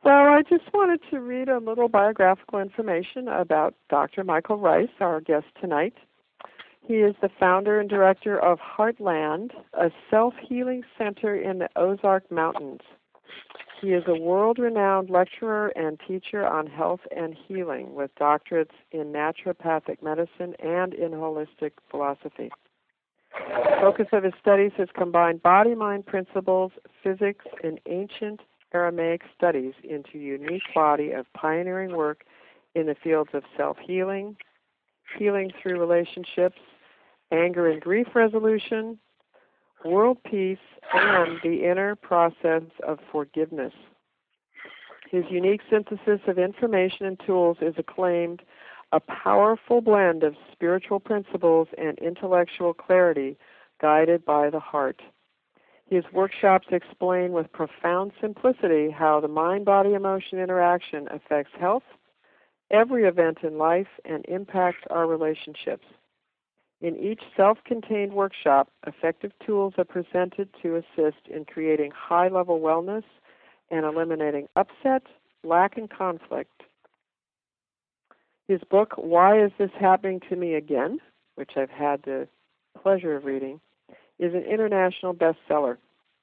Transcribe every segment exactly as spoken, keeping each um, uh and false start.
So I just wanted to read a little biographical information about Doctor Michael Ryce, our guest tonight. He is the founder and director of Heartland, a self-healing center in the Ozark Mountains. He is a world-renowned lecturer and teacher on health and healing with doctorates in naturopathic medicine and in holistic philosophy. The focus of his studies has combined body-mind principles, physics, and ancient Aramaic studies into a unique body of pioneering work in the fields of self-healing, healing through relationships, anger and grief resolution, world peace, and the inner process of forgiveness. His unique synthesis of information and tools is acclaimed a powerful blend of spiritual principles and intellectual clarity guided by the heart. His workshops explain with profound simplicity how the mind-body-emotion interaction affects health, every event in life, and impacts our relationships. In each self-contained workshop, effective tools are presented to assist in creating high-level wellness and eliminating upset, lack, and conflict. His book, Why Is This Happening to Me Again?, which I've had the pleasure of reading, is an international bestseller.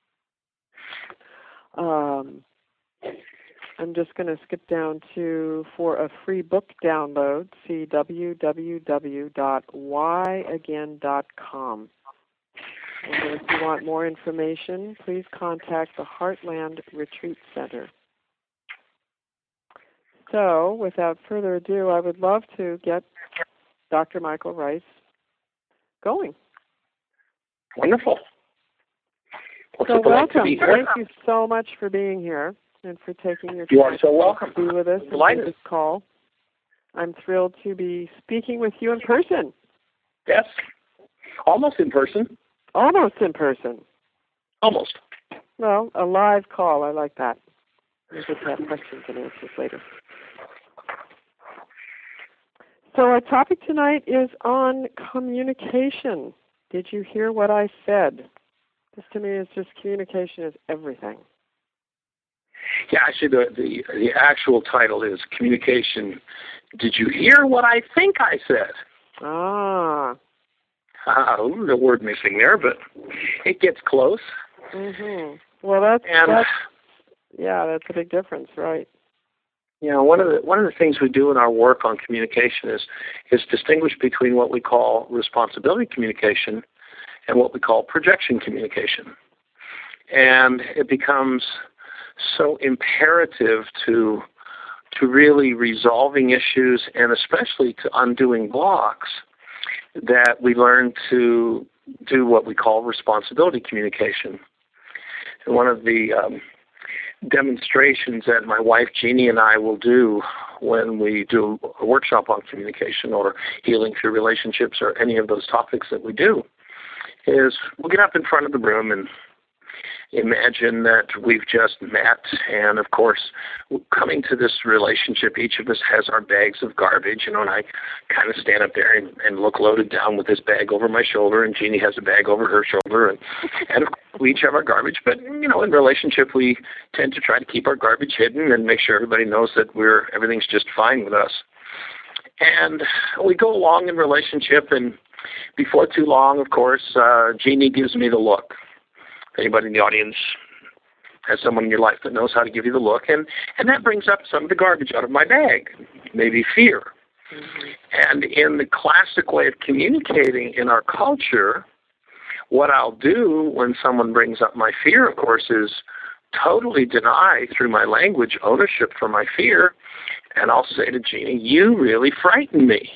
Um, I'm just going to skip down to, for a free book download, see w w w dot why again dot com. And if you want more information, please contact the Heartland Retreat Center. So, without further ado, I would love to get Doctor Michael Ryce going. Wonderful. Well, so welcome. To Thank you so much for being here and for taking your time you are so welcome. to be with us on this call. I'm thrilled to be speaking with you in person. Yes, almost in person. Almost in person. Almost. Well, a live call. I like that. We just have questions and answers later. So our topic tonight is on communication. Did you hear what I said? This to me is just communication is everything. Yeah, actually the, the, the actual title is Communication. Did you hear what I think I said? Ah. Uh, a little word missing there, but it gets close. Mm-hmm. Well, that's, and, that's, yeah, that's a big difference, right? You know, one of the one of the things we do in our work on communication is is distinguish between what we call responsibility communication and what we call projection communication. And it becomes so imperative to to really resolving issues and especially to undoing blocks that we learn to do what we call responsibility communication. And one of the um, demonstrations that my wife Jeannie and I will do when we do a workshop on communication or healing through relationships or any of those topics that we do is we'll get up in front of the room and imagine that we've just met, and of course, coming to this relationship, each of us has our bags of garbage, you know, and I kind of stand up there and, and look loaded down with this bag over my shoulder, and Jeannie has a bag over her shoulder, and, and we each have our garbage, but, you know, in relationship, we tend to try to keep our garbage hidden and make sure everybody knows that we're everything's just fine with us. And we go along in relationship, and before too long, of course, uh, Jeannie gives me the look. Anybody in the audience has someone in your life that knows how to give you the look, and, and that brings up some of the garbage out of my bag, maybe fear. Mm-hmm. And in the classic way of communicating in our culture, what I'll do when someone brings up my fear, of course, is totally deny through my language ownership for my fear, and I'll say to Jeannie, you really frighten me.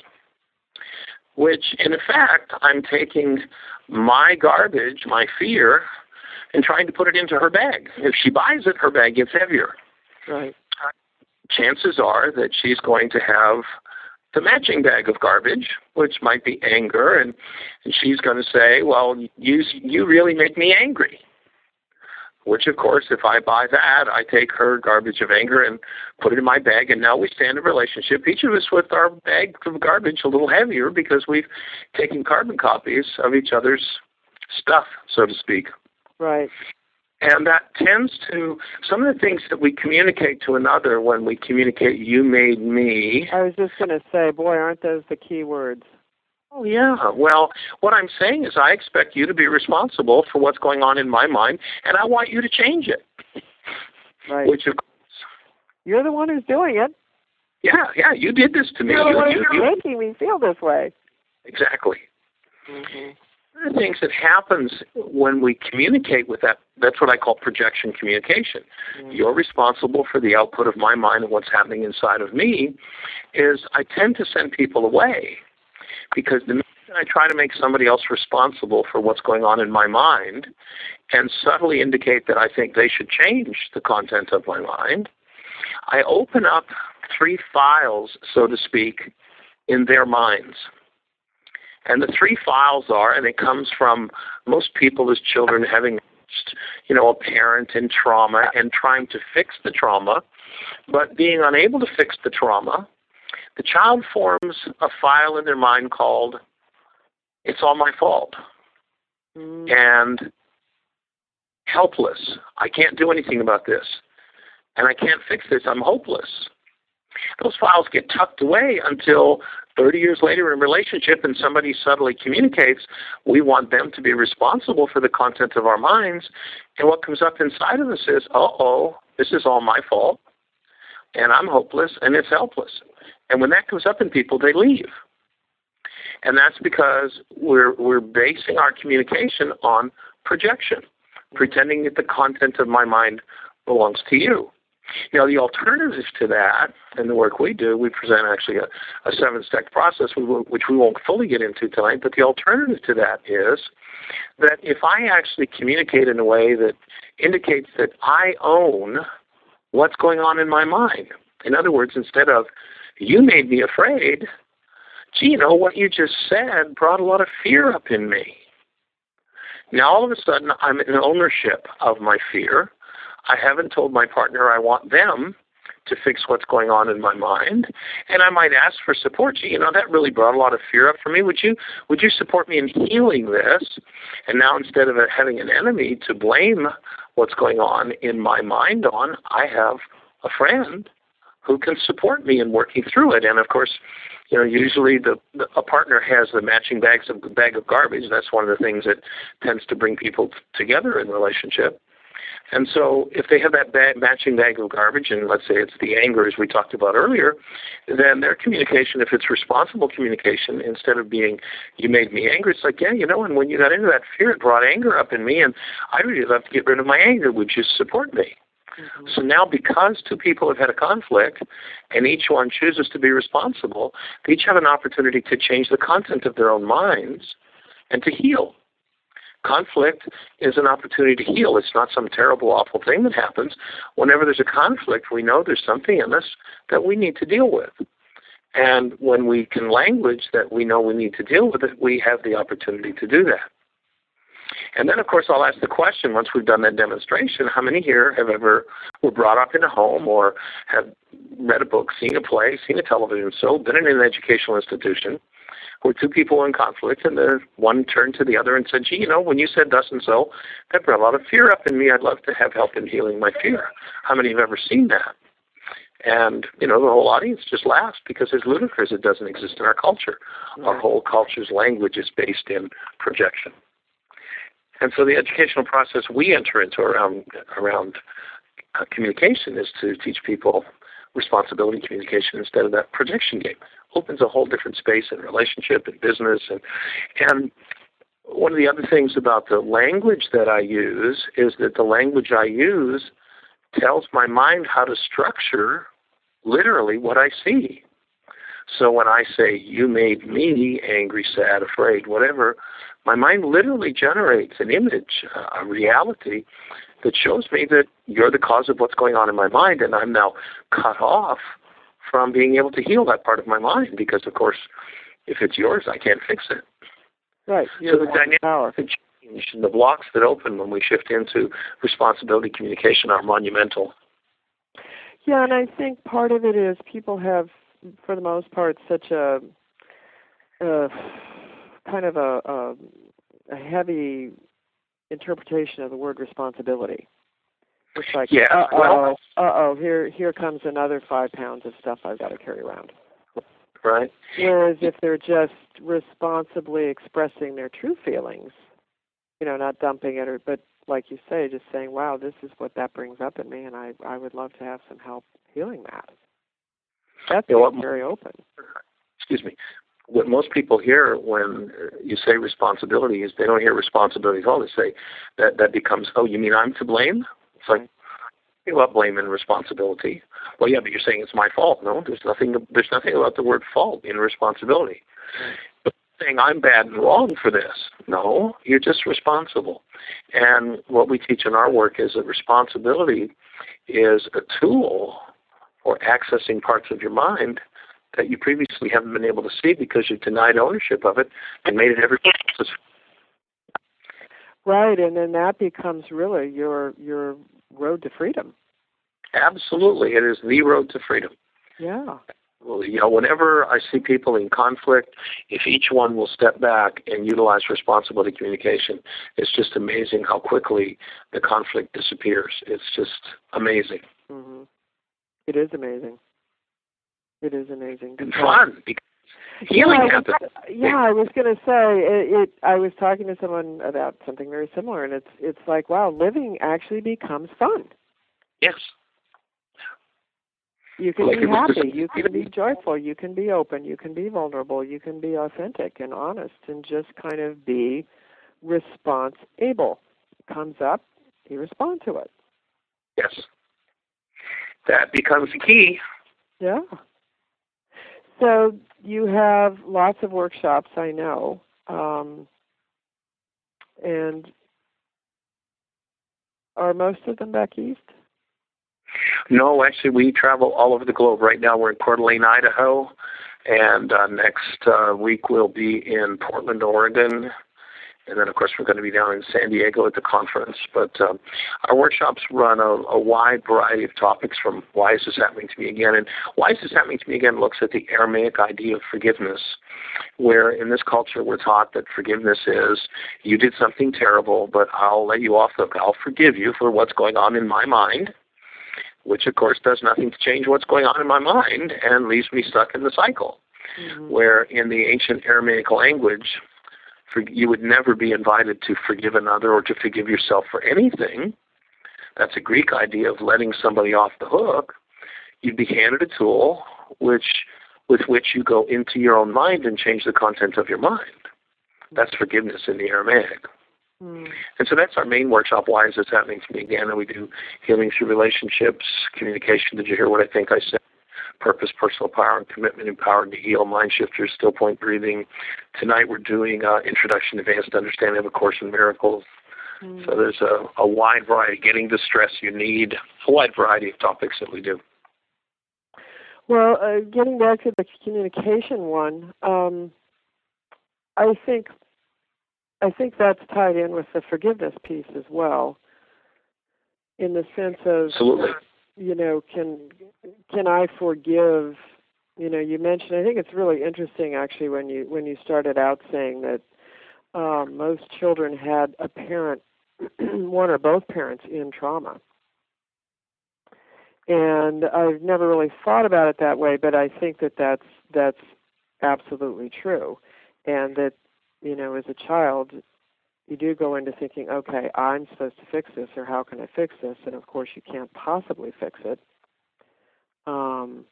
Which, in effect, I'm taking my garbage, my fear, and trying to put it into her bag. If she buys it, her bag gets heavier. Right. Chances are that she's going to have the matching bag of garbage, which might be anger, and, and she's going to say, well, you, you really make me angry. Which, of course, if I buy that, I take her garbage of anger and put it in my bag, and now we stand in a relationship, each of us with our bag of garbage a little heavier because we've taken carbon copies of each other's stuff, so to speak. Right. And that tends to, some of the things that we communicate to another when we communicate, you made me. I was just going to say, boy, aren't those the key words? Oh, yeah. Well, what I'm saying is I expect you to be responsible for what's going on in my mind, and I want you to change it. Right. Which, of course, you're the one who's doing it. Yeah, yeah, you did this to me. You're the you, one you, who's you, making me feel this way. Exactly. Mm-hmm. One of the things that happens when we communicate with that, that's what I call projection communication. Mm-hmm. You're responsible for the output of my mind and what's happening inside of me, is I tend to send people away because the minute I try to make somebody else responsible for what's going on in my mind and subtly indicate that I think they should change the content of my mind, I open up three files, so to speak, in their minds. And the three files are, and it comes from most people as children having, you know, a parent in trauma and trying to fix the trauma, but being unable to fix the trauma, the child forms a file in their mind called, it's all my fault. Mm. And helpless. I can't do anything about this. And I can't fix this. I'm hopeless. Those files get tucked away until thirty years later in a relationship and somebody subtly communicates, we want them to be responsible for the content of our minds. And what comes up inside of us is, uh-oh, this is all my fault. And I'm hopeless and it's helpless. And when that comes up in people, they leave. And that's because we're we're basing our communication on projection, pretending that the content of my mind belongs to you. You know, the alternative to that, in the work we do, we present actually a, a seven-step process, which we won't fully get into tonight, but the alternative to that is that if I actually communicate in a way that indicates that I own what's going on in my mind, in other words, instead of, you made me afraid, gee, you know, what you just said brought a lot of fear up in me. Now, all of a sudden, I'm in ownership of my fear. I haven't told my partner I want them to fix what's going on in my mind, and I might ask for support. Gee, you know, that really brought a lot of fear up for me. Would you would you support me in healing this? And now instead of having an enemy to blame what's going on in my mind on, I have a friend who can support me in working through it. And of course, you know, usually the, the a partner has the matching bags of bag of garbage. That's one of the things that tends to bring people t- together in a relationship. And so if they have that bag, matching bag of garbage, and let's say it's the anger as we talked about earlier, then their communication, if it's responsible communication, instead of being, you made me angry, it's like, yeah, you know, and when you got into that fear, it brought anger up in me, and I'd really love to get rid of my anger. Would you support me? Mm-hmm. So now because two people have had a conflict and each one chooses to be responsible, they each have an opportunity to change the content of their own minds and to heal. Conflict is an opportunity to heal. It's not some terrible, awful thing that happens. Whenever there's a conflict, we know there's something in us that we need to deal with. And when we can language that we know we need to deal with it, we have the opportunity to do that. And then, of course, I'll ask the question, once we've done that demonstration, how many here have ever were brought up in a home or have read a book, seen a play, seen a television show, been in an educational institution, where two people were in conflict, and the one turned to the other and said, gee, you know, when you said thus and so, that brought a lot of fear up in me. I'd love to have help in healing my fear. How many have ever seen that? And, you know, the whole audience just laughs because it's ludicrous. It doesn't exist in our culture. Mm-hmm. Our whole culture's language is based in projection. And so the educational process we enter into around, around uh, communication is to teach people responsibility communication instead of that projection game. Opens a whole different space in relationship and business. And, and one of the other things about the language that I use is that the language I use tells my mind how to structure literally what I see. So when I say, you made me angry, sad, afraid, whatever, my mind literally generates an image, a reality that shows me that you're the cause of what's going on in my mind, and I'm now cut off from being able to heal that part of my mind because, of course, if it's yours, I can't fix it. Right. So the dynamic change and the blocks that open when we shift into responsibility communication are monumental. Yeah, and I think part of it is people have, for the most part, such a, a kind of a, a, a heavy interpretation of the word responsibility. It's like, yeah, uh-oh, well, uh-oh, here, here comes another five pounds of stuff I've got to carry around. right. Whereas if they're just responsibly expressing their true feelings, you know, not dumping it, or but like you say, just saying, wow, this is what that brings up in me, and I, I would love to have some help healing that. That's You know what, very open. excuse me. What most people hear when you say responsibility is they don't hear responsibility at all. They say that that becomes, oh, you mean I'm to blame? It's like, you about blame and responsibility. Well, yeah, but you're saying it's my fault. No, there's nothing. There's nothing about the word fault in responsibility. But saying I'm bad and wrong for this. No, you're just responsible. And what we teach in our work is that responsibility is a tool for accessing parts of your mind that you previously haven't been able to see because you've denied ownership of it and made it everything else's. Right, and then that becomes really your your road to freedom. Absolutely, it is the road to freedom. Yeah. Well, you know, whenever I see people in conflict, if each one will step back and utilize responsibility communication, it's just amazing how quickly the conflict disappears. It's just amazing. Mm-hmm. It is amazing. It is amazing. And fun. Because healing yeah, happens. Yeah, I was going to say it, it. I was talking to someone about something very similar, and it's it's like, wow, living actually becomes fun. Yes. You can like be happy. Just, you can be joyful. You can be open. You can be vulnerable. You can be authentic and honest, and just kind of be response-able. It comes up, you respond to it. Yes. That becomes the key. Yeah. So you have lots of workshops, I know, um, and are most of them back east? No, actually, we travel all over the globe. Right now, we're in Coeur d'Alene, Idaho, and uh, next uh, week we'll be in Portland, Oregon. And then, of course, we're going to be down in San Diego at the conference. But um, our workshops run a, a wide variety of topics, from why is this happening to me again? And why is this happening to me again looks at the Aramaic idea of forgiveness, where in this culture we're taught that forgiveness is, you did something terrible, but I'll let you off the hook. I'll forgive you for what's going on in my mind, which, of course, does nothing to change what's going on in my mind and leaves me stuck in the cycle. Mm-hmm. Where in the ancient Aramaic language, for, you would never be invited to forgive another or to forgive yourself for anything. That's a Greek idea of letting somebody off the hook. You'd be handed a tool which, with which you go into your own mind and change the content of your mind. That's forgiveness in the Aramaic. Mm. And so that's our main workshop, Why Is This Happening to Me Again? And we do healing through relationships, communication. Did you hear what I think I said? Purpose, personal power, and commitment, empowered to heal, mind shifters, still point breathing. Tonight we're doing uh, Introduction to Advanced Understanding of A Course in Miracles. Mm. So there's a, a wide variety, getting the stress you need, a wide variety of topics that we do. Well, uh, getting back to the communication one, um, I think I think that's tied in with the forgiveness piece as well, in the sense of, absolutely, you know, can can I forgive? You know, you mentioned. I think it's really interesting, actually, when you when you started out saying that um, most children had a parent, one or both parents, in trauma. And I've never really thought about it that way, but I think that that's that's absolutely true, and that, you know, as a child, you do go into thinking, okay, I'm supposed to fix this, or how can I fix this? And of course, you can't possibly fix it. Um,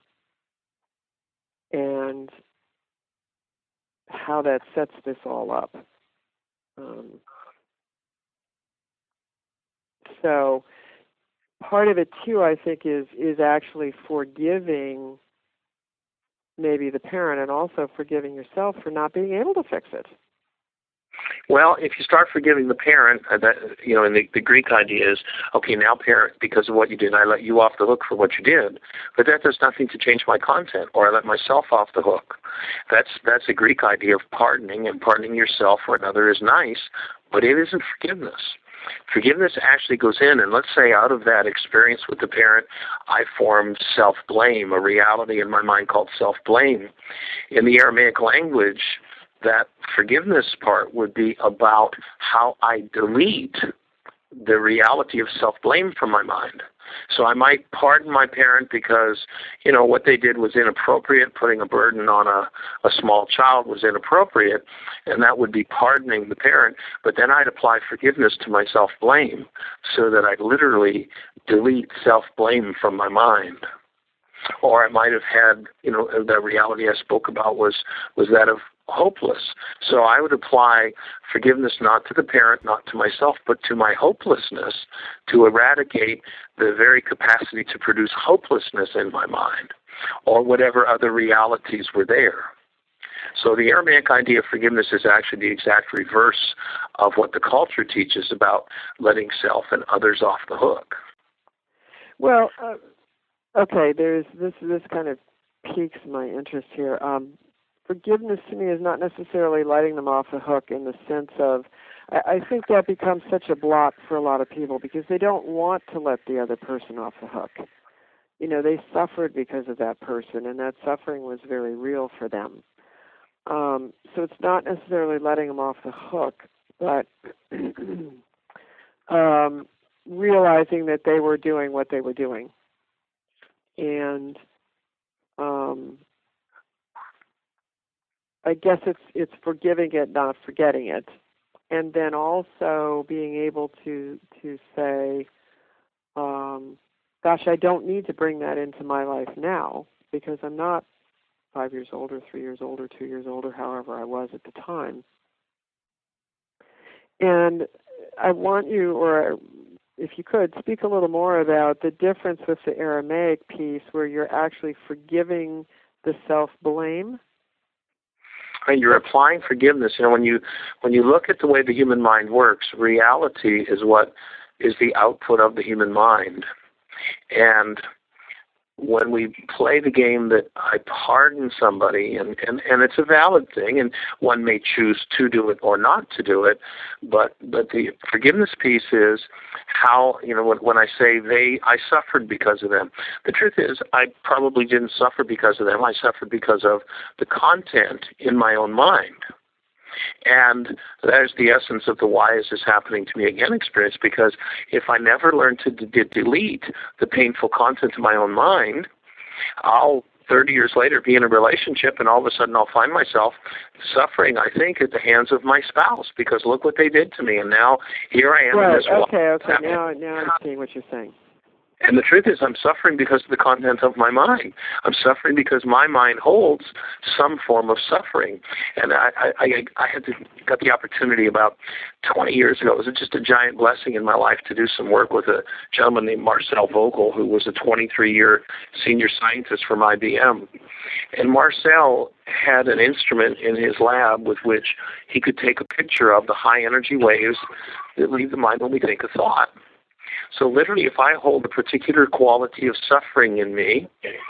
and how that sets this all up. Um, so part of it too, I think, is is actually forgiving maybe the parent, and also forgiving yourself for not being able to fix it. Well, if you start forgiving the parent, uh, that, you know, and the, the Greek idea is, okay, now parent, because of what you did, I let you off the hook for what you did, but that does nothing to change my content, or I let myself off the hook. That's that's a Greek idea of pardoning, and pardoning yourself for another is nice, but it isn't forgiveness. Forgiveness actually goes in, and let's say out of that experience with the parent, I formed self-blame, a reality in my mind called self-blame. In the Aramaic language, that forgiveness part would be about how I delete the reality of self-blame from my mind. So I might pardon my parent because, you know, what they did was inappropriate. Putting a burden on a, a small child was inappropriate, and that would be pardoning the parent. But then I'd apply forgiveness to my self-blame so that I literally delete self-blame from my mind. Or I might have had, you know, the reality I spoke about was, was that of hopeless. So I would apply forgiveness not to the parent, not to myself, but to my hopelessness, to eradicate the very capacity to produce hopelessness in my mind, or whatever other realities were there. So the Aramaic idea of forgiveness is actually the exact reverse of what the culture teaches about letting self and others off the hook. Well, uh, okay, there's this. This kind of piques my interest here. Um, forgiveness to me is not necessarily letting them off the hook in the sense of, I, I think that becomes such a block for a lot of people because they don't want to let the other person off the hook. You know, they suffered because of that person, and that suffering was very real for them. Um, so it's not necessarily letting them off the hook, but um, realizing that they were doing what they were doing. And um, I guess it's it's forgiving it, not forgetting it, and then also being able to to say, um, "Gosh, I don't need to bring that into my life now because I'm not five years older, three years older, two years older, however I was at the time." And I want you, or if you could, speak a little more about the difference with the Aramaic piece where you're actually forgiving the self-blame. Right, you're applying forgiveness. You know, when you when you look at the way the human mind works, reality is what is the output of the human mind. And when we play the game that I pardon somebody, and, and, and it's a valid thing, and one may choose to do it or not to do it, but but the forgiveness piece is how, you know, when, when I say they, I suffered because of them. The truth is, I probably didn't suffer because of them. I suffered because of the content in my own mind. And that is the essence of the why is this happening to me again experience, because if I never learn to d- delete the painful content of my own mind, I'll thirty years later be in a relationship and all of a sudden I'll find myself suffering, I think, at the hands of my spouse because look what they did to me, and now here I am right, in this okay, okay, now, now I'm seeing what you're saying. And the truth is, I'm suffering because of the content of my mind. I'm suffering because my mind holds some form of suffering. And I, I, I had to, got the opportunity about twenty years ago. It was just a giant blessing in my life to do some work with a gentleman named Marcel Vogel, who was a twenty-three-year senior scientist from I B M. And Marcel had an instrument in his lab with which he could take a picture of the high energy waves that leave the mind when we think a thought. So literally, if I hold a particular quality of suffering in me,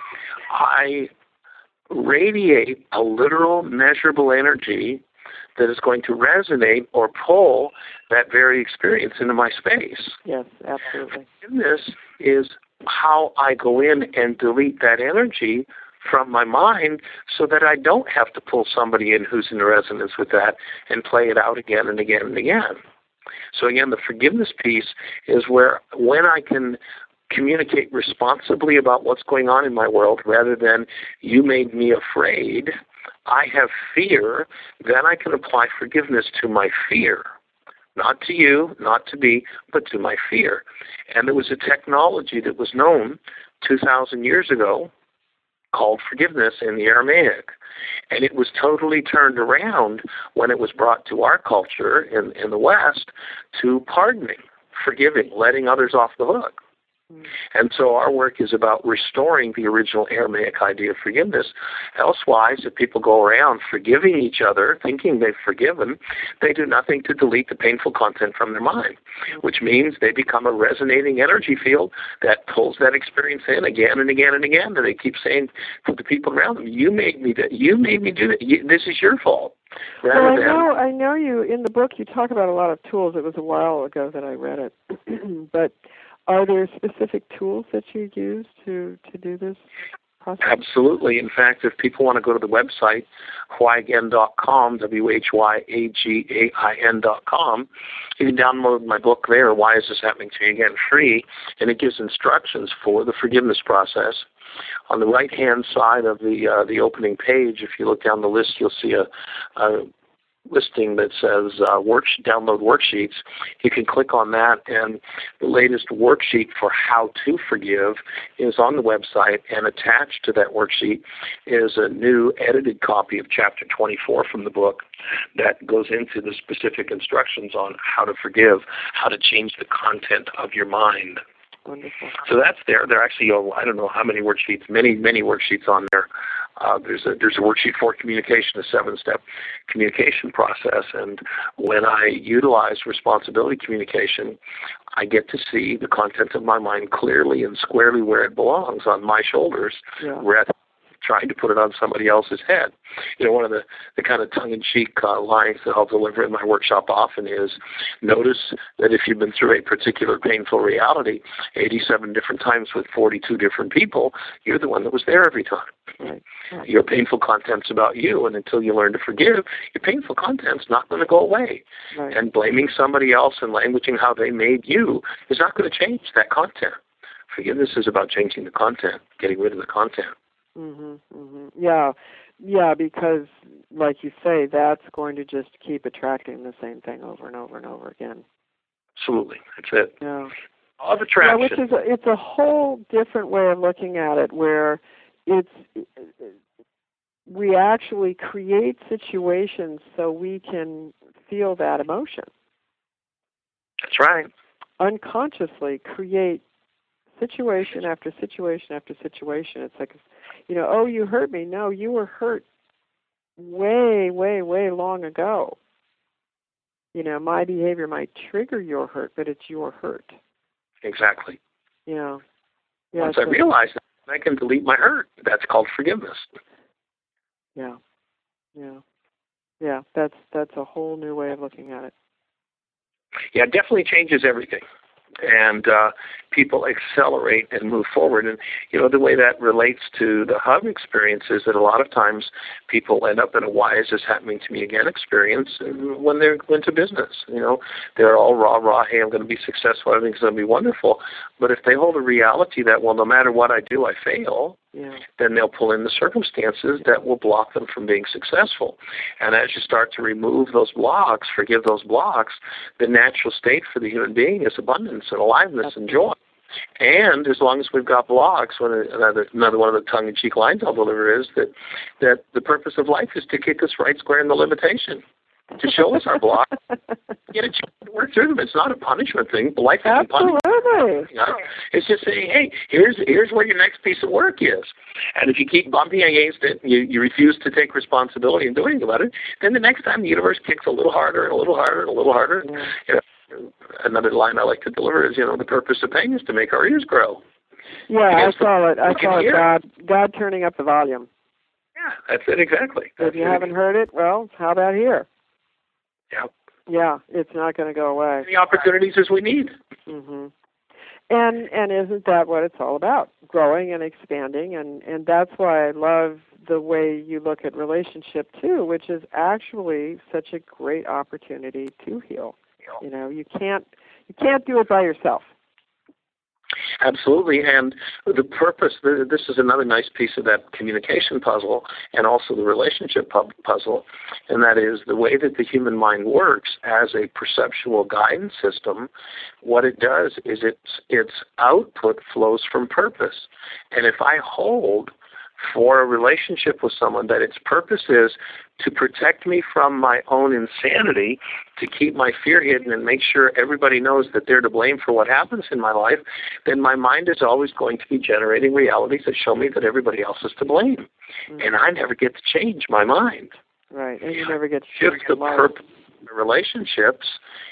I radiate a literal, measurable energy that is going to resonate or pull that very experience into my space. Yes, absolutely. Forgiveness is how I go in and delete that energy from my mind so that I don't have to pull somebody in who's in resonance with that and play it out again and again and again. So again, the forgiveness piece is where when I can communicate responsibly about what's going on in my world rather than you made me afraid, I have fear, then I can apply forgiveness to my fear. Not to you, not to me, but to my fear. And there was a technology that was known two thousand years ago called forgiveness in the Aramaic. And it was totally turned around when it was brought to our culture in, in the West to pardoning, forgiving, letting others off the hook. Mm. And so our work is about restoring the original Aramaic idea of forgiveness. Elsewise, if people go around forgiving each other, thinking they've forgiven, they do nothing to delete the painful content from their mind, which means they become a resonating energy field that pulls that experience in again and again and again. And they keep saying to the people around them, you made me do, you made me do that. You, this is your fault. Well, I know, I know you, in the book you talk about a lot of tools. It was a while ago that I read it. But are there specific tools that you use to, to do this? process? Absolutely. In fact, if people want to go to the website, why again dot com, W H Y A G A I N dot com, you can download my book there, Why Is This Happening to Me Again, free, and it gives instructions for the forgiveness process. On the right-hand side of the uh, the opening page, if you look down the list, you'll see a, a listing that says uh, work, download worksheets. You can click on that, and the latest worksheet for how to forgive is on the website, and attached to that worksheet is a new edited copy of chapter twenty-four from the book that goes into the specific instructions on how to forgive, how to change the content of your mind. Wonderful. So that's there. There are actually, oh, I don't know how many worksheets, many, many worksheets on there. Uh, there's a there's a worksheet for communication, a seven-step communication process. And when I utilize responsibility communication, I get to see the content of my mind clearly and squarely where it belongs, on my shoulders, Yeah. rather than trying to put it on somebody else's head. You know, one of the, the kind of tongue-in-cheek uh, lines that I'll deliver in my workshop often is, notice that if you've been through a particular painful reality eighty-seven different times with forty-two different people, you're the one that was there every time. Right. Right. Your painful content's about you, and until you learn to forgive, your painful content's not going to go away. Right. And blaming somebody else and languaging how they made you is not going to change that content. Forgiveness is about changing the content, getting rid of the content. Mhm. Mhm. Yeah. Yeah, because like you say, that's going to just keep attracting the same thing over and over and over again. Absolutely. That's it. Yeah. Law of attraction. Yeah, which is a, it's a whole different way of looking at it, where it's we actually create situations so we can feel that emotion. That's right. Unconsciously create situation after situation after situation. It's like, you know, oh, you hurt me. No, you were hurt way, way, way long ago. You know, my behavior might trigger your hurt, but it's your hurt. Exactly. You know. Yeah, Once I so, realize that, I can delete my hurt. That's called forgiveness. Yeah. Yeah. Yeah, that's that's a whole new way of looking at it. Yeah, it definitely changes everything. And uh, people accelerate and move forward. And, you know, the way that relates to the hub experience is that a lot of times people end up in a why is this happening to me again experience when they're into business. You know, they're all rah, rah, hey, I'm going to be successful, everything's going to be wonderful. But if they hold a reality that, well, no matter what I do, I fail, Yeah. then they'll pull in the circumstances that will block them from being successful. And as you start to remove those blocks, forgive those blocks, the natural state for the human being is abundance and aliveness and joy. And as long as we've got blocks, one of, another, another one of the tongue-in-cheek lines I'll deliver is that, that the purpose of life is to kick us right square in the limitation, to show us our blocks, get a chance to work through them. It's not a punishment thing. Life isn't punishment. Absolutely. You know? It's just saying, hey, here's here's where your next piece of work is. And if you keep bumping against it, you, you refuse to take responsibility and do anything about it, then the next time the universe kicks a little harder and a little harder and a little harder. Yeah. You know, another line I like to deliver is, you know, the purpose of pain is to make our ears grow. Yeah, I call it I we can call it hear. God God turning up the volume. Yeah, that's it exactly. That's If you it. haven't heard it, well, how about here? Yeah. Yeah, it's not going to go away. The opportunities as we need. Mhm. And and isn't that what it's all about? Growing and expanding, and and that's why I love the way you look at relationship too, which is actually such a great opportunity to heal. You know, you can't you can't do it by yourself. Absolutely, and the purpose, this is another nice piece of that communication puzzle and also the relationship puzzle, and that is the way that the human mind works as a perceptual guidance system. What it does is its, its output flows from purpose. And if I hold for a relationship with someone that its purpose is to protect me from my own insanity, to keep my fear hidden and make sure everybody knows that they're to blame for what happens in my life, then my mind is always going to be generating realities that show me that everybody else is to blame. Mm-hmm. And I never get to change my mind. Right, and you never get to shift change the your life. purpose of relationships.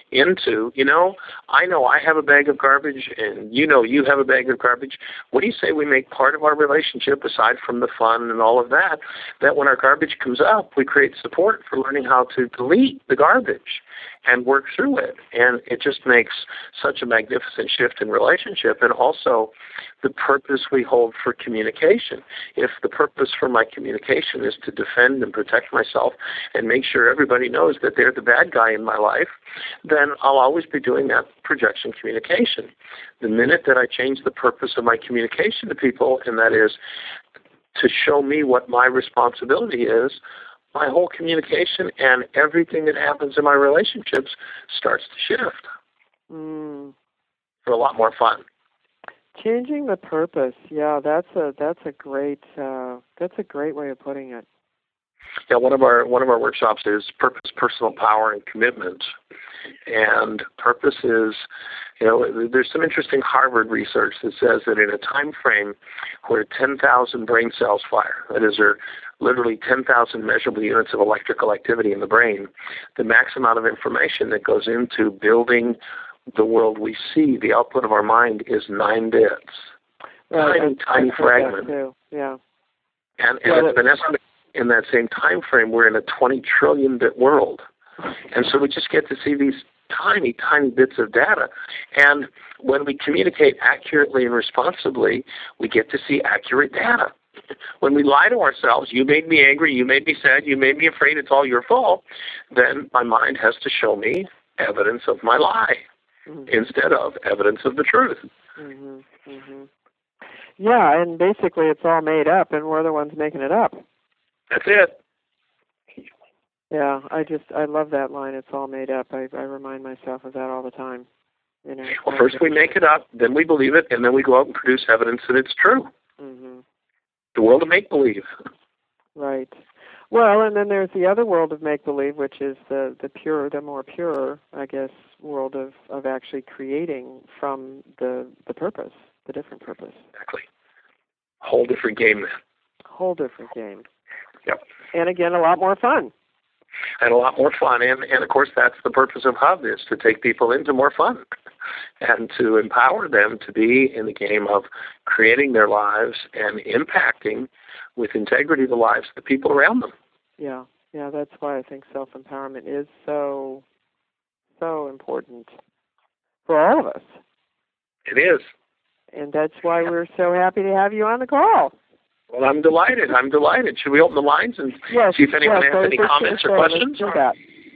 into, you know, I know I have a bag of garbage and you know you have a bag of garbage. What do you say we make part of our relationship, aside from the fun and all of that, that when our garbage comes up, we create support for learning how to delete the garbage and work through it. And it just makes such a magnificent shift in relationship. And also the purpose we hold for communication. If the purpose for my communication is to defend and protect myself and make sure everybody knows that they're the bad guy in my life, then I'll always be doing that projection communication. The minute that I change the purpose of my communication to people, and that is to show me what my responsibility is, my whole communication and everything that happens in my relationships starts to shift mm. for a lot more fun. Changing the purpose, yeah, that's a that's a great uh, that's a great way of putting it. Yeah, one of our one of our workshops is purpose, personal power, and commitment. And purpose is, you know, there's some interesting Harvard research that says that in a time frame where ten thousand brain cells fire, that is, there are literally ten thousand measurable units of electrical activity in the brain, the max amount of information that goes into building the world we see, the output of our mind, is nine bits. Right, tiny, I, tiny I fragment. Too. Yeah. And, and well, it's been estimated in that same time frame we're in a twenty trillion bit world. And so we just get to see these tiny, tiny bits of data. And when we communicate accurately and responsibly, we get to see accurate data. When we lie to ourselves, you made me angry, you made me sad, you made me afraid, it's all your fault, then my mind has to show me evidence of my lie mm-hmm. instead of evidence of the truth. Mm-hmm. Mm-hmm. Yeah, and basically it's all made up, and we're the ones making it up. That's it. Yeah, I just, I love that line, it's all made up. I, I remind myself of that all the time. You know, well, first we make it up, then we believe it, and then we go out and produce evidence that it's true. Mm-hmm. The world of make-believe. Right. Well, and then there's the other world of make-believe, which is the, the pure, the more pure, I guess, world of, of actually creating from the the purpose, the different purpose. Exactly. Whole different game then. Whole different game. Yep. And again, a lot more fun. And a lot more fun. And, and of course, that's the purpose of Hub, is to take people into more fun and to empower them to be in the game of creating their lives and impacting with integrity the lives of the people around them. Yeah, yeah, that's why I think self-empowerment is so, so important for all of us. It is. And that's why we're so happy to have you on the call. Well, I'm delighted. I'm delighted. Should we open the lines and yes, see if anyone yes, has any comments or questions? Let's do that.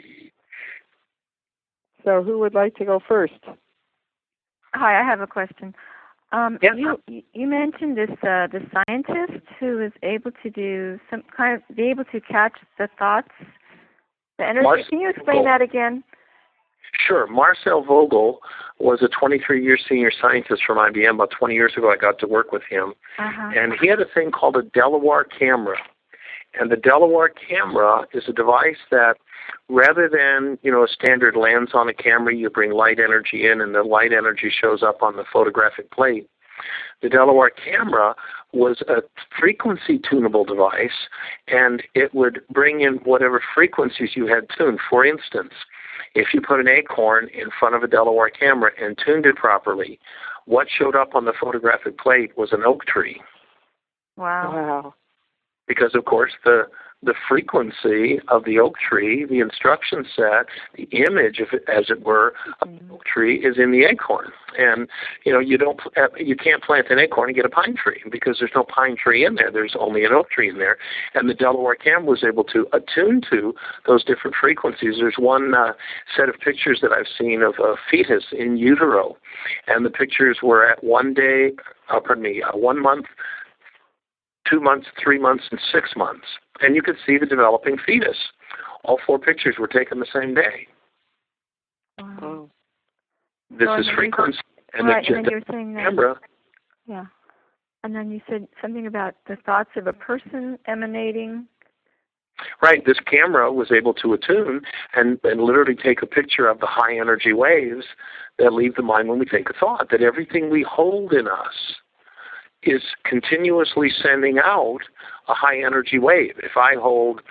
So who would like to go first? Hi, I have a question. Um, yes. You you mentioned this uh, the scientist who is able to do some kind of be able to catch the thoughts, the energy. Marcel Can you explain Vogel. that again? Sure. Marcel Vogel was a twenty-three-year senior scientist from I B M. About twenty years ago, I got to work with him. Uh-huh. And he had a thing called a Delaware camera. And the Delaware camera is a device that, rather than, you know, a standard lens on a camera, you bring light energy in and the light energy shows up on the photographic plate. The Delaware camera was a frequency tunable device, and it would bring in whatever frequencies you had tuned. For instance, if you put an acorn in front of a Delaware camera and tuned it properly, what showed up on the photographic plate was an oak tree. Wow. Wow. Because, of course, the the frequency of the oak tree, the instruction set, the image, of it, as it were, of the oak tree is in the acorn. And, you know, you don't, you can't plant an acorn and get a pine tree because there's no pine tree in there. There's only an oak tree in there. And the Delaware camera was able to attune to those different frequencies. There's one uh, set of pictures that I've seen of a fetus in utero. And the pictures were at one day, uh, pardon me, uh, one month, two months, three months, and six months. And you could see the developing fetus. All four pictures were taken the same day. Wow. This so is frequency. And right, the and then you were saying that, camera. Yeah. And then you said something about the thoughts of a person emanating. Right. This camera was able to attune and, and literally take a picture of the high energy waves that leave the mind when we think a thought, that everything we hold in us is continuously sending out a high energy wave. If I hold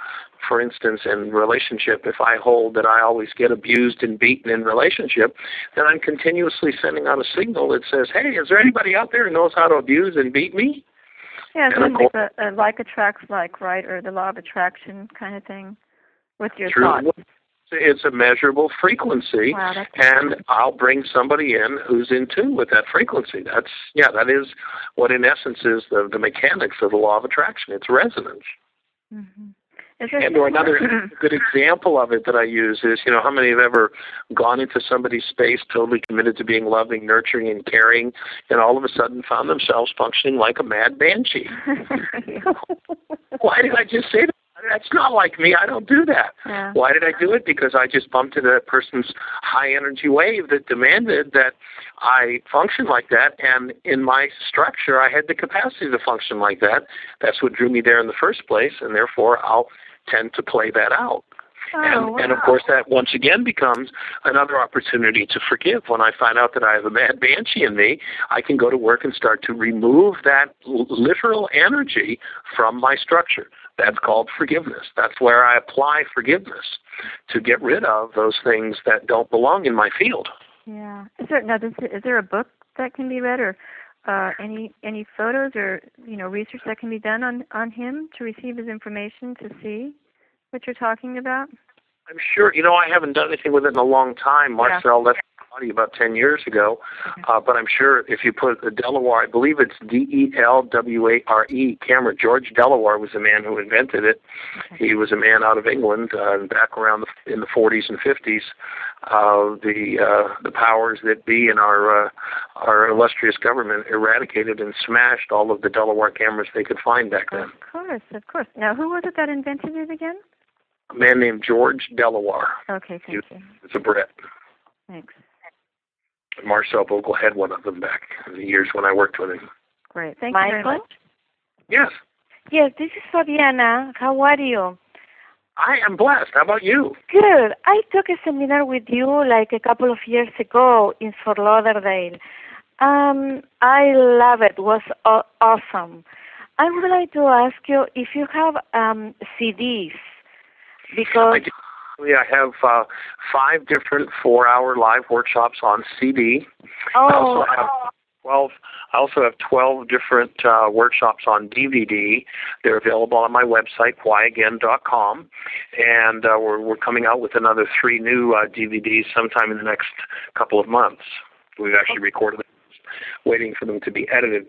for instance, in relationship, if I hold that I always get abused and beaten in relationship, then I'm continuously sending out a signal that says, hey, is there anybody out there who knows how to abuse and beat me? Yeah, it's kind of like a, a like attracts like, right, or the law of attraction kind of thing with your True. thoughts. It's a measurable frequency, wow, and I'll bring somebody in who's in tune with that frequency. That's, yeah, that is what in essence is the, the mechanics of the law of attraction. It's resonance. Mm-hmm. And or another good example of it that I use is, you know, how many have ever gone into somebody's space totally committed to being loving, nurturing, and caring, and all of a sudden found themselves functioning like a mad banshee? Why did I just say that? That's not like me. I don't do that. Yeah. Why did I do it? Because I just bumped into that person's high energy wave that demanded that I function like that. And in my structure, I had the capacity to function like that. That's what drew me there in the first place. And therefore, I'll tend to play that out. Oh, and, wow. and of course, that once again becomes another opportunity to forgive. When I find out that I have a mad banshee in me, I can go to work and start to remove that l- literal energy from my structure. That's called forgiveness. That's where I apply forgiveness to get rid of those things that don't belong in my field. Yeah. Is there now? Does, is there a book that can be read, or uh, any any photos, or you know, research that can be done on on him to receive his information to see what you're talking about? I'm sure, you know, I haven't done anything with it in a long time. Marcel Yeah. left the body about ten years ago, uh, but I'm sure if you put the Delaware, I believe it's D E L W A R E, camera. George Delaware was the man who invented it. Okay. He was a man out of England uh, back around the, in the forties and fifties. Uh, the uh, the powers that be in our uh, our illustrious government eradicated and smashed all of the Delaware cameras they could find back then. Of course, of course. Now, who was it that invented it again? A man named George Delaware. Okay, thank he, you. It's a Brit. Thanks. Marcel Bogle had one of them back in the years when I worked with him. Great. Thank Michael? you very much. Yes. Yes, this is Fabiana. How are you? I am blessed. How about you? Good. I took a seminar with you like a couple of years ago in Fort Lauderdale. Um, I love it. It was aw- awesome. I would like to ask you if you have um, C Ds, because I, do. I have uh, five different four-hour live workshops on C D. oh, I also have twelve. I also have twelve different uh, workshops on D V D. They're available on my website, why again dot com, and uh, we're we're coming out with another three new uh, D V Ds sometime in the next couple of months. We've actually recorded them, waiting for them to be edited.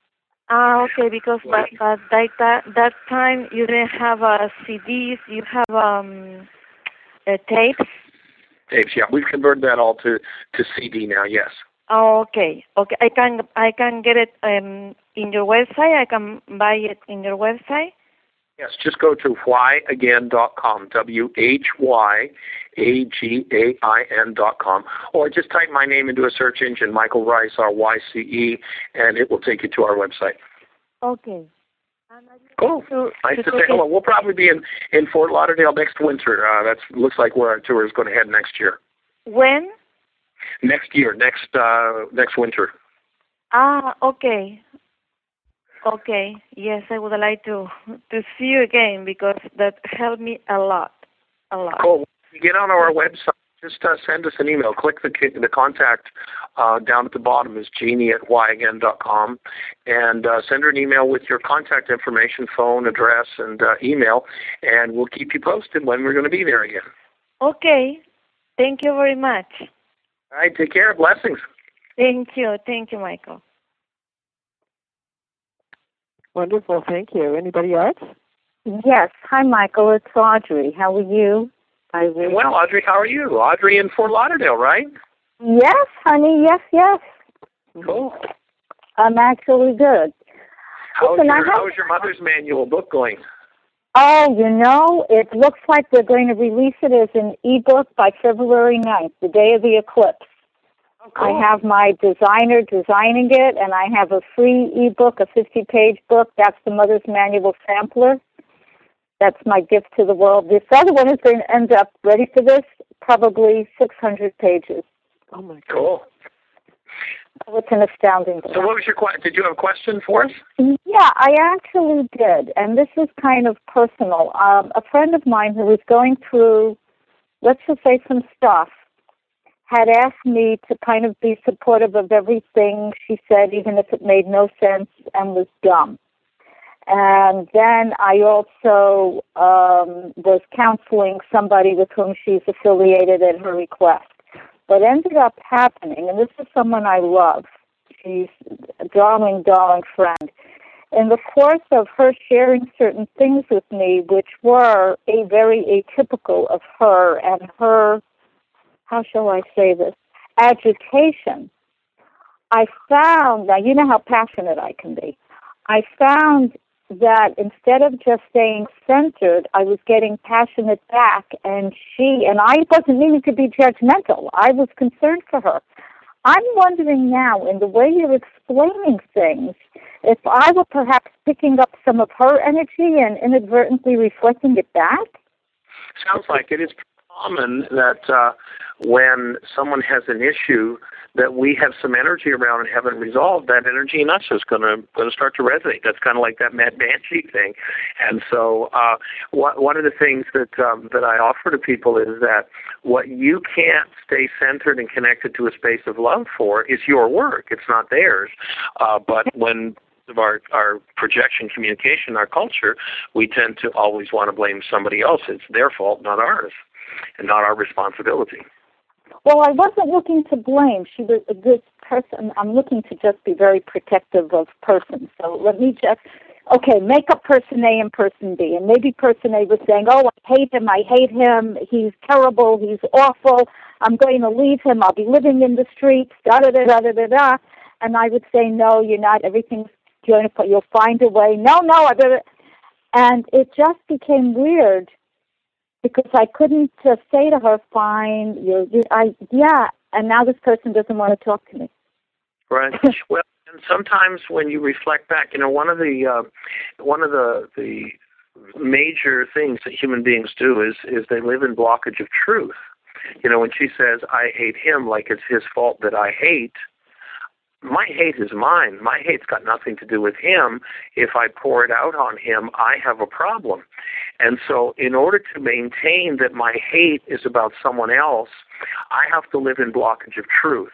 ah, okay. Because by, by that that that time you didn't have uh, C Ds. You have um, uh, tapes. Tapes, yeah, we've converted that all to, to C D now. Yes. Oh, okay. Okay. I can I can get it um, in your website. I can buy it in your website. Yes, just go to why again dot com, W H Y A G A I N dot com, or just type my name into a search engine, Michael Rice, R Y C E, and it will take you to our website. Okay. Cool. So, Nice to to say take hello. We'll probably be in, in Fort Lauderdale next winter. Uh, that looks like where our tour is going to head next year. When? Next year, next uh, next winter. Ah, okay. Okay. Yes, I would like to to see you again because that helped me a lot, a lot. Cool. When you get on our website, just uh, send us an email. Click the the contact uh, down at the bottom is Jeannie at why again dot com, and uh, send her an email with your contact information, phone, address, and uh, email, and we'll keep you posted when we're going to be there again. Okay. Thank you very much. All right. Take care. Blessings. Thank you. Thank you, Michael. Wonderful. Thank you. Anybody else? Yes. Hi, Michael. It's Audrey. How are you? I really... Well, Audrey, how are you? Audrey in Fort Lauderdale, right? Yes, honey. Yes, yes. Cool. I'm actually good. How's Listen, I your, have- how's your mother's manual book going? Oh, you know, it looks like they're going to release it as an ebook by February ninth, the day of the eclipse. Oh, cool. I have my designer designing it, and I have a free ebook, a fifty-page book. That's the Mother's Manual Sampler. That's my gift to the world. This other one is going to end up, ready for this, probably six hundred pages. Oh, my God. Cool. Oh, it's an astounding book. So what was your question? Did you have a question for us? Yeah, I actually did, and this is kind of personal. Um, a friend of mine who was going through, let's just say, some stuff, had asked me to kind of be supportive of everything she said, even if it made no sense and was dumb. And then I also um, was counseling somebody with whom she's affiliated at her request. What ended up happening, and this is someone I love, she's a darling, darling friend. In the course of her sharing certain things with me, which were a very atypical of her and her, how shall I say this, agitation, I found, now you know how passionate I can be, I found that instead of just staying centered, I was getting passionate back, and she, and I wasn't meaning to be judgmental, I was concerned for her. I'm wondering now, in the way you're explaining things, if I were perhaps picking up some of her energy and inadvertently reflecting it back? Sounds like it. It's common that uh, when someone has an issue that we have some energy around and haven't resolved, that energy in us is going to going to start to resonate. That's kind of like that Mad Banshee thing. And so uh, what, one of the things that um, that I offer to people is that what you can't stay centered and connected to a space of love for is your work. It's not theirs. Uh, but when of our, our projection communication, our culture, we tend to always want to blame somebody else. It's their fault, not ours, and not our responsibility. Well, I wasn't looking to blame. She was a good person. I'm looking to just be very protective of persons. So let me just, okay, make up person A and person B. And maybe person A was saying, oh, I hate him, I hate him, he's terrible, he's awful, I'm going to leave him, I'll be living in the streets, da-da-da-da-da-da. And I would say, no, you're not, everything's going to, you'll find a way. No, no, I better. And it just became weird, because I couldn't just say to her, fine, you're, you, I, yeah, and now this person doesn't want to talk to me. Right. Well, and sometimes when you reflect back, you know, one of the uh, one of the the major things that human beings do is is they live in blockage of truth. You know, when she says, I hate him, like it's his fault that I hate, my hate is mine. My hate's got nothing to do with him. If I pour it out on him, I have a problem. And so in order to maintain that my hate is about someone else, I have to live in blockage of truth.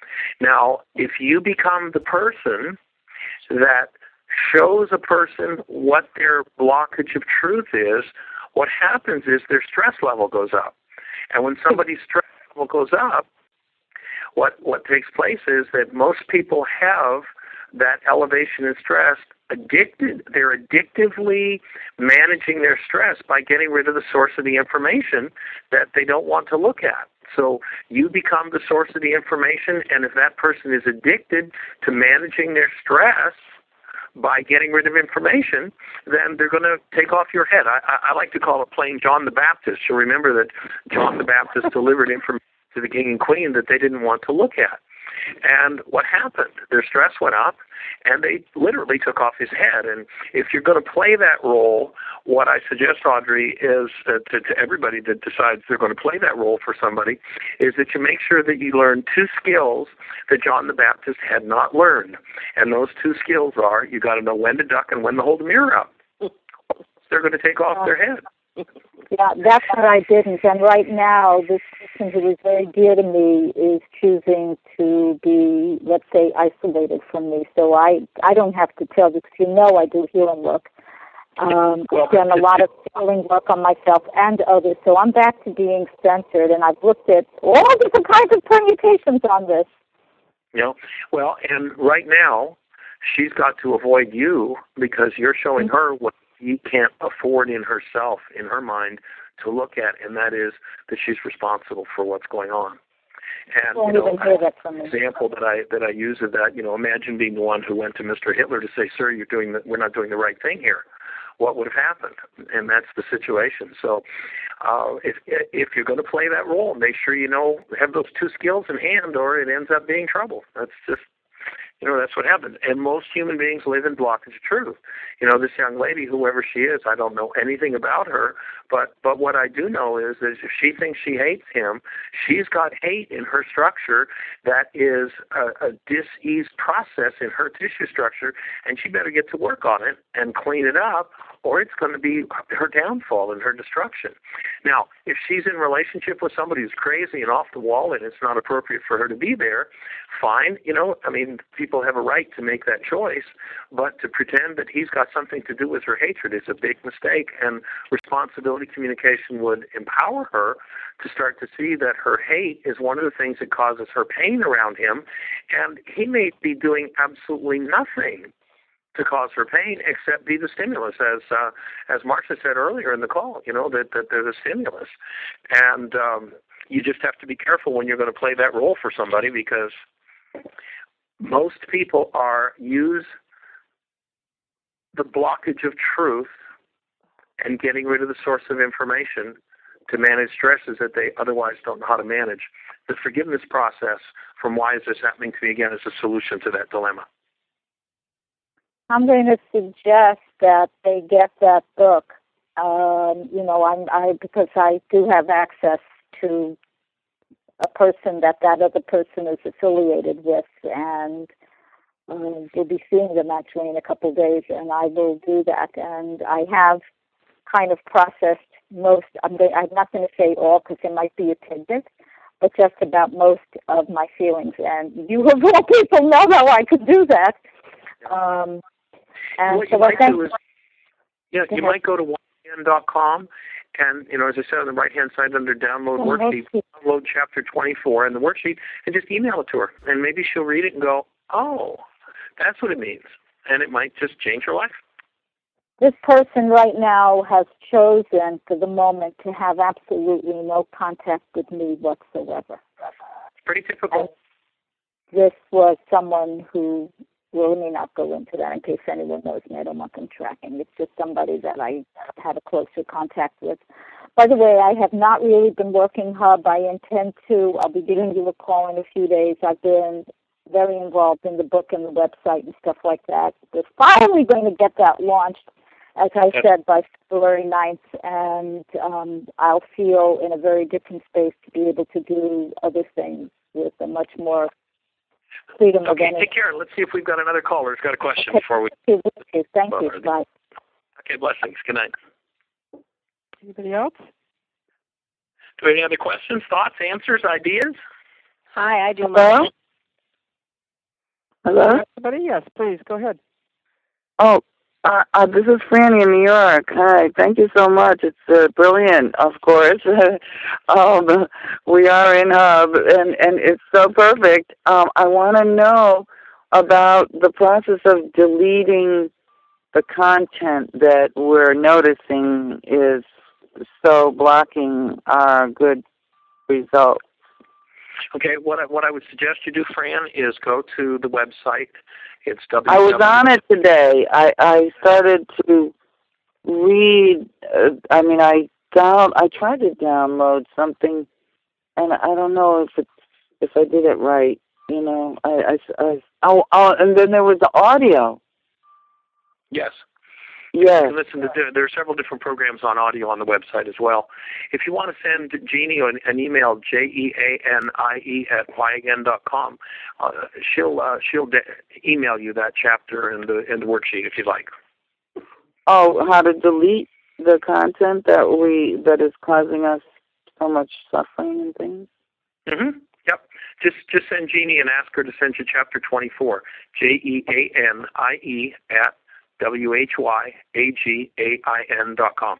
Now, if you become the person that shows a person what their blockage of truth is, what happens is their stress level goes up. And when somebody's stress level goes up, What what takes place is that most people have that elevation in stress addicted. They're addictively managing their stress by getting rid of the source of the information that they don't want to look at. So you become the source of the information, and if that person is addicted to managing their stress by getting rid of information, then they're going to take off your head. I, I, I like to call it playing John the Baptist. You'll remember that John the Baptist delivered information to the king and queen that they didn't want to look at. And what happened? Their stress went up, and they literally took off his head. And if you're going to play that role, what I suggest, Audrey, is uh, to, to everybody that decides they're going to play that role for somebody, is that you make sure that you learn two skills that John the Baptist had not learned. And those two skills are, you got to know when to duck and when to hold the mirror up. They're going to take off their head. Yeah, that's what I didn't. And right now, this person who is very dear to me is choosing to be, let's say, isolated from me. So I, I don't have to tell because you know I do healing work. Um, I've done a lot of healing work on myself and others. So I'm back to being centered, and I've looked at all different kinds of permutations on this. You know, well, and right now, she's got to avoid you because you're showing mm-hmm. her what she can't afford in herself, in her mind, to look at, and that is that she's responsible for what's going on. And well, you know, an example that I that I use of that, you know, imagine being the one who went to Mister Hitler to say, "Sir, you're doing the, we're not doing the right thing here." What would have happened? And that's the situation. So, uh, if if you're going to play that role, make sure you know have those two skills in hand, or it ends up being trouble. That's just You know, that's what happened. And most human beings live in blockage of truth. You know, this young lady, whoever she is, I don't know anything about her, but, but what I do know is, is if she thinks she hates him, she's got hate in her structure that is a, a diseased process in her tissue structure, and she better get to work on it and clean it up, or it's going to be her downfall and her destruction. Now, if she's in a relationship with somebody who's crazy and off the wall and it's not appropriate for her to be there, fine. You know, I mean, people have a right to make that choice, but to pretend that he's got something to do with her hatred is a big mistake, and responsibility communication would empower her to start to see that her hate is one of the things that causes her pain around him, and he may be doing absolutely nothing to cause her pain except be the stimulus, as uh, as Marcia said earlier in the call, you know, that, that they're the stimulus. And um, you just have to be careful when you're going to play that role for somebody, because most people are use the blockage of truth and getting rid of the source of information to manage stresses that they otherwise don't know how to manage. The forgiveness process from why is this happening to me again is a solution to that dilemma. I'm going to suggest that they get that book. Um, you know, I'm, I because I do have access to a person that that other person is affiliated with, and um, we'll be seeing them actually in a couple of days, and I will do that. And I have kind of processed most. I'm, going, I'm not going to say all because there might be a tidbit, but just about most of my feelings. And you of all people know how I could do that. Um, And what so you might think, do is, yeah, you might go to Y N dot com, and, you know, as I said, on the right-hand side under download worksheet, download chapter twenty-four and the worksheet, and just email it to her. And maybe she'll read it and go, oh, that's what it means. And it might just change her life. This person right now has chosen for the moment to have absolutely no contact with me whatsoever. Pretty typical. And this was someone who, well, let me not go into that in case anyone knows me. I don't want them tracking. It's just somebody that I had a closer contact with. By the way, I have not really been working Hub. I intend to. I'll be giving you a call in a few days. I've been very involved in the book and the website and stuff like that. We're finally going to get that launched, as I said, by February ninth, and um, I'll feel in a very different space to be able to do other things with a much more freedom okay, of energy. Take care. Let's see if we've got another caller who's got a question Okay. before we... Okay, thank you. Bye. Okay, blessings. Good night. Anybody else? Do we have any other questions, thoughts, answers, ideas? Hi, I do. Hello? Hello? Somebody? Yes, please, go ahead. Oh, uh, uh, this is Franny in New York. Hi, thank you so much. It's uh, brilliant, of course. um, we are in Hub, and, and it's so perfect. Um, I want to know about the process of deleting the content that we're noticing is so blocking our good results. Okay, what I, what I would suggest you do, Fran, is go to the website. It's w. I was on it today. I, I started to read. Uh, I mean, I down. I tried to download something, and I don't know if it's if I did it right. You know, I, I, I oh, oh, and then there was the audio. Yes. Yes. And listen, there, there are several different programs on audio on the website as well. If you want to send Jeannie an, an email, J E A N I E at Y N dot com, uh, she'll uh, she'll de- email you that chapter and the and the worksheet if you'd like. Oh, how to delete the content that we that is causing us so much suffering and things. Mm-hmm. Yep. Just just send Jeannie and ask her to send you chapter twenty-four, J E A N I E at W H Y A G A I N dot com.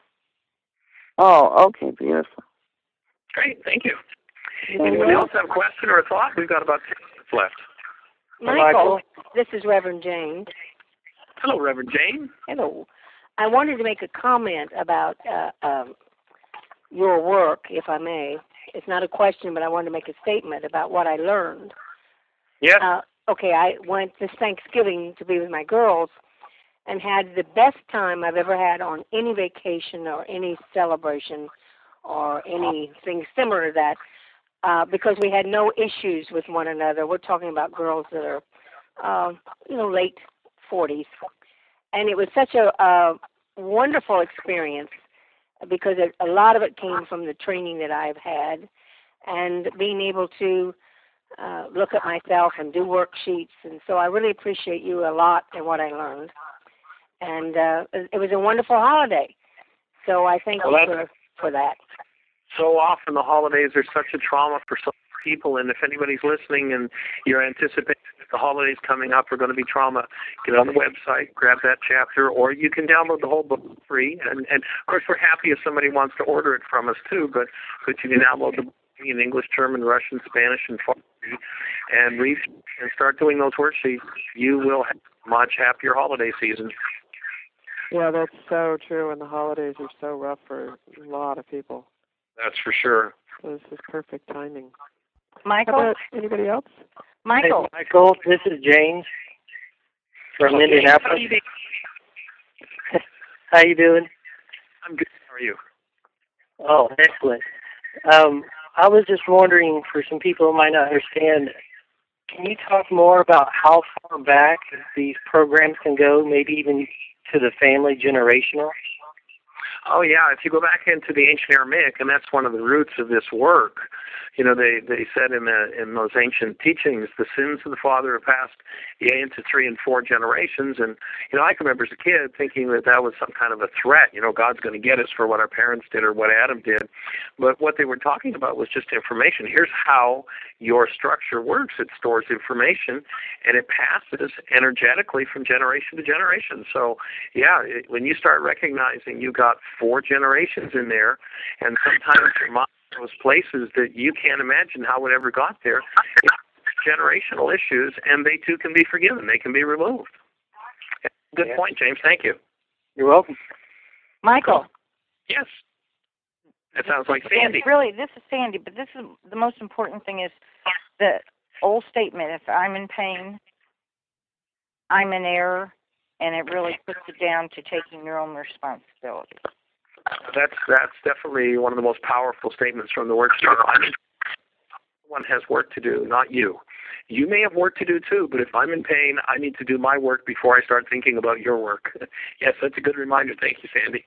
Oh, okay, beautiful. Great, thank you. Yeah. Anyone else have a question or a thought? We've got about six minutes left. Michael, this is Reverend Jane. Hello, Reverend Jane. Hello. I wanted to make a comment about uh, um, your work, if I may. It's not a question, but I wanted to make a statement about what I learned. Yes. Uh, okay, I went this Thanksgiving to be with my girls and had the best time I've ever had on any vacation or any celebration or anything similar to that, uh, because we had no issues with one another. We're talking about girls that are uh, you know, late forties. And it was such a, a wonderful experience because it, a lot of it came from the training that I've had and being able to uh, look at myself and do worksheets. And so I really appreciate you a lot and what I learned. And uh, it was a wonderful holiday. So I thank well, you for, for that. So often the holidays are such a trauma for some people, and if anybody's listening and you're anticipating that the holidays coming up are going to be trauma, get on the website, grab that chapter, or you can download the whole book for free. And, and of course, we're happy if somebody wants to order it from us too, but, but you can download the book in English, German, Russian, Spanish, and Farsi, and read and start doing those worksheets. You will have a much happier holiday season. Yeah, that's so true, and the holidays are so rough for a lot of people. That's for sure. So this is perfect timing. Michael? How about anybody else? Michael. Hey, Michael, this is James from okay. Indianapolis. How you doing? I'm good. How are you? Oh, excellent. Um, I was just wondering, for some people who might not understand, can you talk more about how far back these programs can go, maybe even to the family generational? Oh, yeah. If you go back into the ancient Aramaic, and that's one of the roots of this work, you know, they, they said in the in those ancient teachings, the sins of the father are passed yeah, into three and four generations. And, you know, I can remember as a kid thinking that that was some kind of a threat. You know, God's going to get us for what our parents did or what Adam did. But what they were talking about was just information. Here's how your structure works. It stores information, and it passes energetically from generation to generation. So, yeah, it, when you start recognizing you got four generations in there, and sometimes your mind goes places that you can't imagine how it ever got there. It's generational issues, and they too can be forgiven. They can be removed. Good yeah. point, James. Thank you. You're welcome. Michael. Yes. That sounds like Sandy. Really, this is Sandy, but this is the most important thing is the old statement, if I'm in pain, I'm in error, and it really puts it down to taking your own responsibility. That's that's definitely one of the most powerful statements from the work. One has work to do, not you. You may have work to do too, but if I'm in pain, I need to do my work before I start thinking about your work. Yes, that's a good reminder. Thank you, Sandy.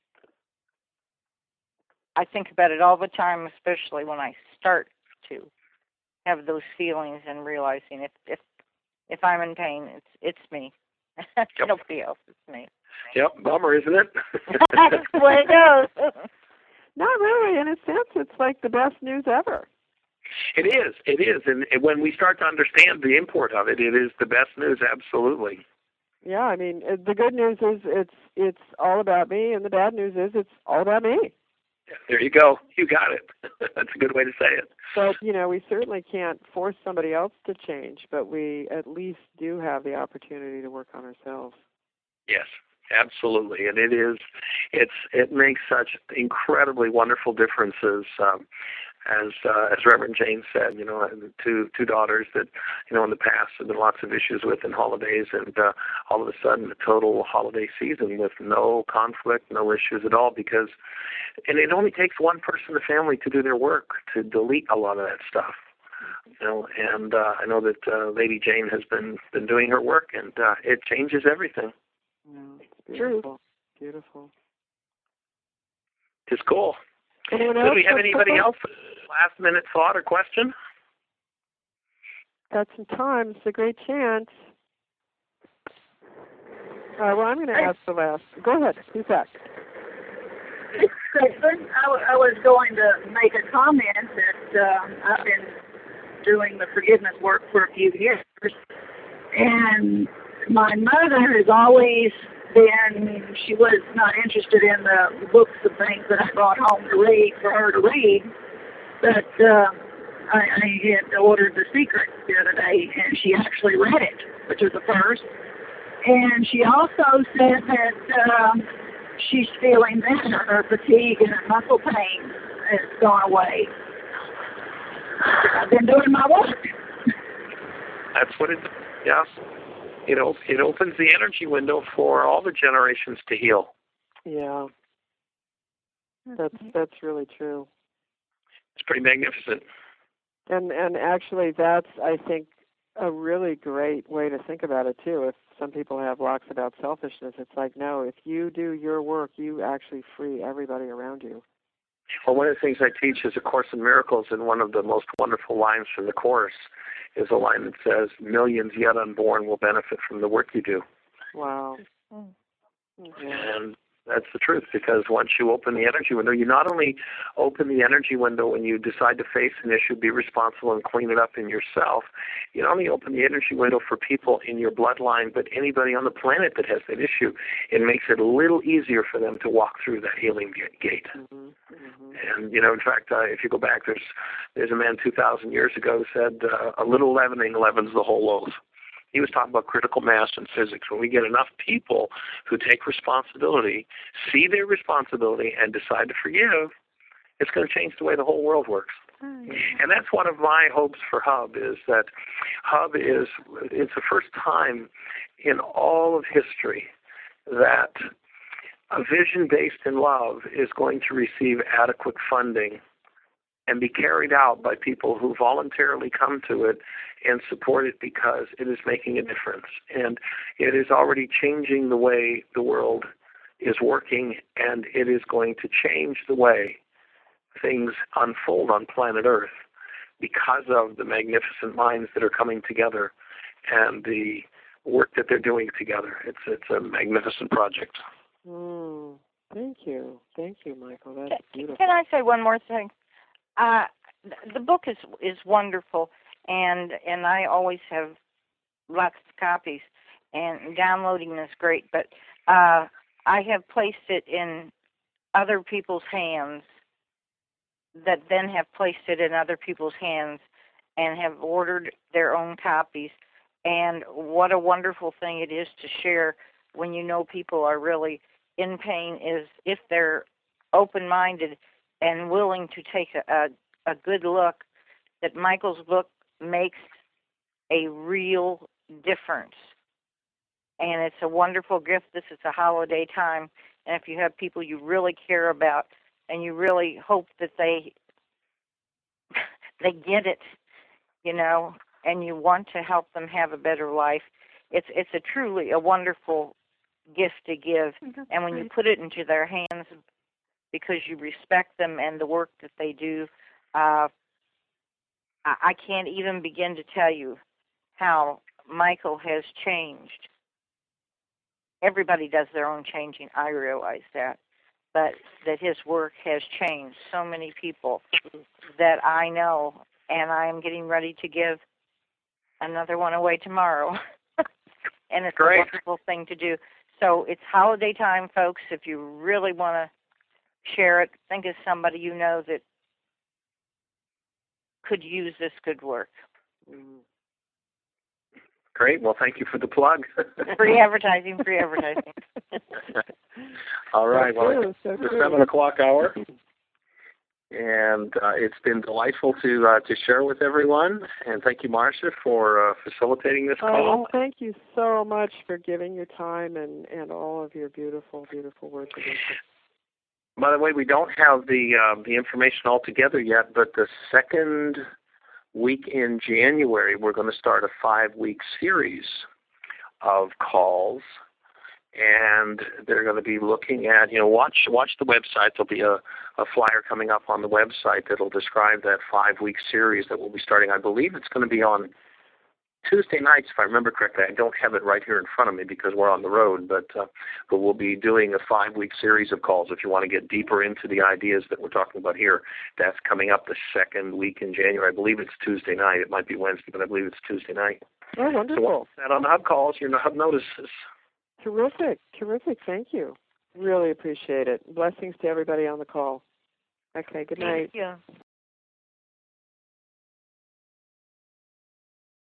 I think about it all the time, especially when I start to have those feelings and realizing if if if I'm in pain, it's it's me. Yep. Nobody else, it's me. Yep, bummer, isn't it? That's the way it goes. Not really. In a sense, it's like the best news ever. It is. It is. And when we start to understand the import of it, it is the best news, absolutely. Yeah, I mean, the good news is it's it's all about me, and the bad news is it's all about me. Yeah, there you go. You got it. That's a good way to say it. But, you know, we certainly can't force somebody else to change, but we at least do have the opportunity to work on ourselves. Yes. Absolutely, and it is. It's it makes such incredibly wonderful differences. Um, as uh, as Reverend Jane said, you know, two two daughters that you know in the past have been lots of issues with in holidays, and uh, all of a sudden a total holiday season with no conflict, no issues at all. Because, and it only takes one person in the family to do their work to delete a lot of that stuff. You know, and uh, I know that uh, Lady Jane has been been doing her work, and uh, it changes everything. No, it's beautiful. Beautiful. It's cool. Anyone Do else? we have anybody else? Last minute thought or question? Got some time. It's a great chance. Uh, well, I'm going to ask the last. Go ahead. Who's that? It's Kristen. I, w- I was going to make a comment that um, I've been doing the forgiveness work for a few years, and my mother has always been, she was not interested in the books of things that I brought home to read, for her to read, but uh, I, I had ordered The Secret the other day, and she actually read it, which was the first. And she also said that um, she's feeling better, her fatigue and her muscle pain has gone away. I've been doing my work. That's what it does, yes. You know, it opens the energy window for all the generations to heal. Yeah, that's that's really true. It's pretty magnificent. And and actually, that's I think a really great way to think about it, too. If some people have blocks about selfishness, it's like, no, if you do your work, you actually free everybody around you. Well, one of the things I teach is A Course in Miracles, and one of the most wonderful lines from the Course is a line that says, millions yet unborn will benefit from the work you do. Wow. Mm-hmm. And that's the truth, because once you open the energy window, you not only open the energy window when you decide to face an issue, be responsible, and clean it up in yourself, you not only open the energy window for people in your bloodline, but anybody on the planet that has that issue. It makes it a little easier for them to walk through that healing gate. Mm-hmm. Mm-hmm. And, you know, in fact, uh, if you go back, there's there's a man two thousand years ago who said, uh, a little leavening leavens the whole loaf. He was talking about critical mass in physics. When we get enough people who take responsibility, see their responsibility, and decide to forgive, it's going to change the way the whole world works. Mm-hmm. And that's one of my hopes for Hub, is that Hub is, it's the first time in all of history that a vision based in love is going to receive adequate funding and be carried out by people who voluntarily come to it and support it because it is making a difference. And it is already changing the way the world is working, and it is going to change the way things unfold on planet Earth because of the magnificent minds that are coming together and the work that they're doing together. It's it's a magnificent project. Mm, thank you. Thank you, Michael. That's beautiful. Can I say one more thing? Uh, the book is is wonderful, and and I always have lots of copies, and downloading is great. But uh, I have placed it in other people's hands that then have placed it in other people's hands and have ordered their own copies. And what a wonderful thing it is to share when you know people are really in pain, is if they're open-minded and willing to take a, a, a good look, that Michael's book makes a real difference. And it's a wonderful gift. This is a holiday time. And if you have people you really care about and you really hope that they they get it, you know, and you want to help them have a better life, it's it's a truly a wonderful gift to give. That's and when great. You put it into their hands because you respect them and the work that they do, uh, I, I can't even begin to tell you how Michael has changed. Everybody does their own changing, I realize that, but that his work has changed so many people that I know, and I'm getting ready to give another one away tomorrow. And it's Great. A wonderful thing to do. So it's holiday time, folks. If you really want to share it, think of somebody you know that could use this good work. Great. Well, thank you for the plug. Free advertising, free advertising. All right. So well, true, it's so the true. seven o'clock hour. And uh, it's been delightful to uh, to share with everyone. And thank you, Marcia, for uh, facilitating this call. Oh, thank you so much for giving your time and, and all of your beautiful, beautiful words. By the way, we don't have the uh, the information all together yet, but the second week in January, we're going to start a five-week series of calls. And they're going to be looking at, you know, watch watch the website. There'll be a, a flyer coming up on the website that'll describe that five-week series that we'll be starting. I believe it's going to be on Tuesday nights, if I remember correctly. I don't have it right here in front of me because we're on the road, but uh, but we'll be doing a five-week series of calls. If you want to get deeper into the ideas that we're talking about here, that's coming up the second week in January. I believe it's Tuesday night. It might be Wednesday, but I believe it's Tuesday night. Oh, wonderful. So that on the Hub calls, your Hub notices. Terrific, terrific. Thank you. Really appreciate it. Blessings to everybody on the call. Okay, good night. Thank you.